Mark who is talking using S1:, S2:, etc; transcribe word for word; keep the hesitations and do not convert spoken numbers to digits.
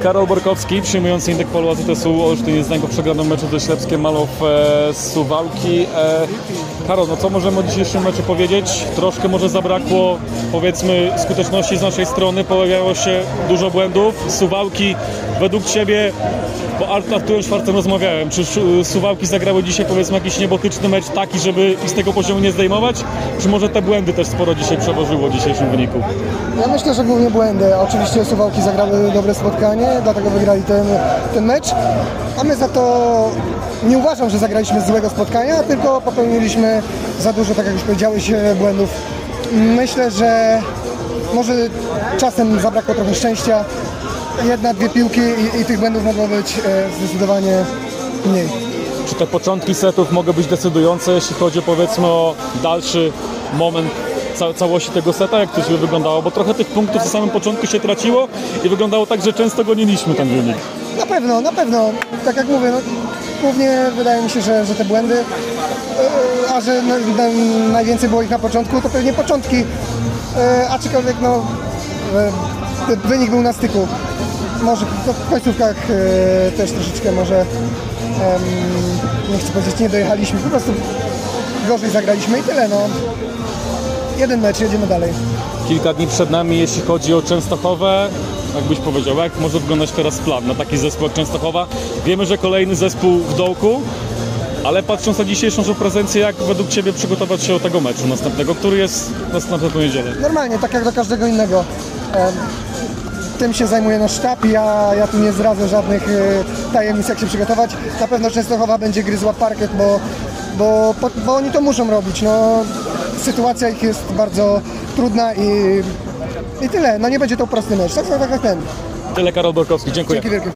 S1: Karol Borkowski, przyjmujący Indyk Polu A Z S U Olsztyn jest po przegranym meczu ze Ślepskiem Malow e, z Suwałki. E, Karol, no co możemy o dzisiejszym meczu powiedzieć? Troszkę może zabrakło, powiedzmy, skuteczności z naszej strony, pojawiało się dużo błędów. Suwałki, według Ciebie, bo Arturem Szwarcem rozmawiałem, czy Suwałki zagrały dzisiaj, powiedzmy, jakiś niebotyczny mecz taki, żeby ich z tego poziomu nie zdejmować? Czy może te błędy też sporo dzisiaj przeważyło w dzisiejszym wyniku?
S2: Ja myślę, że głównie błędy. Oczywiście Suwałki zagrały dobre spotkanie, dlatego wygrali ten, ten mecz, a my za to nie uważam, że zagraliśmy złego spotkania, tylko popełniliśmy za dużo, tak jak już powiedziałeś, błędów. Myślę, że może czasem zabrakło trochę szczęścia. Jedna, dwie piłki i, i tych błędów mogło być e, zdecydowanie mniej.
S1: Czy te początki setów mogą być decydujące, jeśli chodzi, powiedzmy, o dalszy moment ca całości tego seta? Jak to się wyglądało? Bo trochę tych punktów na samym początku się traciło i wyglądało tak, że często goniliśmy ten wynik.
S2: Na pewno, na pewno. Tak jak mówię, no, głównie wydaje mi się, że, że te błędy, e, a że na, na, najwięcej było ich na początku, to pewnie początki, e, aczkolwiek no, e, wynik był na styku. Może no, w końcówkach e, też troszeczkę może, e, nie chcę powiedzieć, nie dojechaliśmy, po prostu gorzej zagraliśmy i tyle. No. Jeden mecz, jedziemy dalej.
S1: Kilka dni przed nami, jeśli chodzi o Częstochowę. Jak byś powiedział, jak może wyglądać teraz plan na taki zespół jak Częstochowa? Wiemy, że kolejny zespół w dołku, ale patrząc na dzisiejszą prezencję, jak według Ciebie przygotować się do tego meczu następnego, który jest następną niedzielę?
S2: Normalnie, tak jak do każdego innego. E, Tym się zajmuje nasz sztab i ja, ja tu nie zdradzę żadnych y, tajemnic, jak się przygotować. Na pewno Częstochowa będzie gryzła parkiet, bo, bo, bo, bo oni to muszą robić. No, sytuacja ich jest bardzo trudna i, i tyle. No nie będzie to prosty mecz. Tak, tak jak ten.
S1: Tyle, Karol Borkowski, dziękuję.
S2: Dzięki wielkie.